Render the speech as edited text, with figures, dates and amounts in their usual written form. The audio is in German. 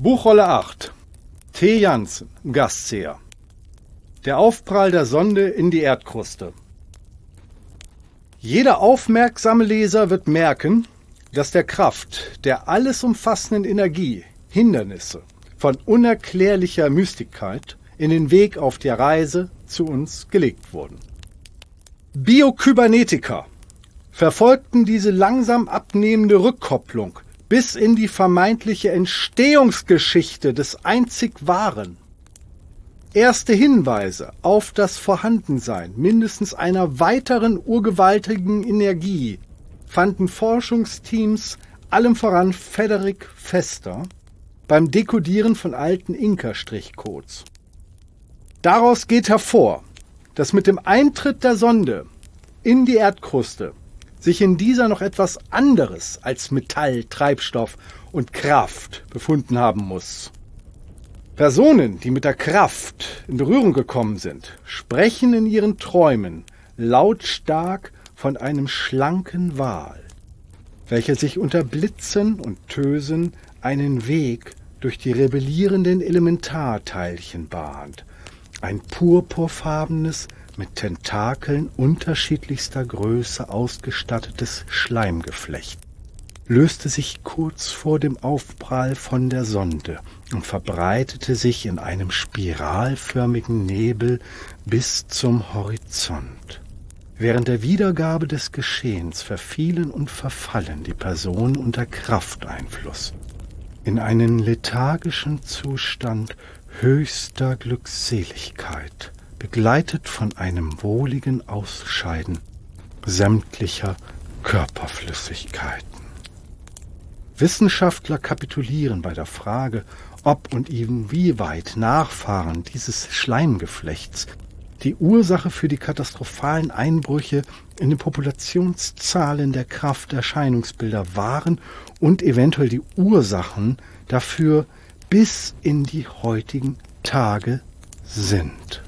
Buchrolle 8. T. Janssen, Gastseher. Der Aufprall der Sonde in die Erdkruste. Jeder aufmerksame Leser wird merken, dass der Kraft der alles umfassenden Energie Hindernisse von unerklärlicher Mystigkeit in den Weg auf der Reise zu uns gelegt wurden. Biokybernetiker verfolgten diese langsam abnehmende Rückkopplung bis in die vermeintliche Entstehungsgeschichte des einzig Wahren. Erste Hinweise auf das Vorhandensein mindestens einer weiteren urgewaltigen Energie fanden Forschungsteams, allem voran Frederik Vester, beim Dekodieren von alten Inka-Strichcodes. Daraus geht hervor, dass mit dem Eintritt der Sonde in die Erdkruste sich in dieser noch etwas anderes als Metall, Treibstoff und Kraft befunden haben muss. Personen, die mit der Kraft in Berührung gekommen sind, sprechen in ihren Träumen lautstark von einem schlanken Wal, welcher sich unter Blitzen und Tösen einen Weg durch die rebellierenden Elementarteilchen bahnt. Ein purpurfarbenes, mit Tentakeln unterschiedlichster Größe ausgestattetes Schleimgeflecht löste sich kurz vor dem Aufprall von der Sonde und verbreitete sich in einem spiralförmigen Nebel bis zum Horizont. Während der Wiedergabe des Geschehens verfielen und verfallen die Personen unter Krafteinfluss in einen lethargischen Zustand höchster Glückseligkeit, begleitet von einem wohligen Ausscheiden sämtlicher Körperflüssigkeiten. Wissenschaftler kapitulieren bei der Frage, ob und inwieweit Nachfahren dieses Schleimgeflechts die Ursache für die katastrophalen Einbrüche in den Populationszahlen der Krafterscheinungsbilder waren und eventuell die Ursachen dafür bis in die heutigen Tage sind.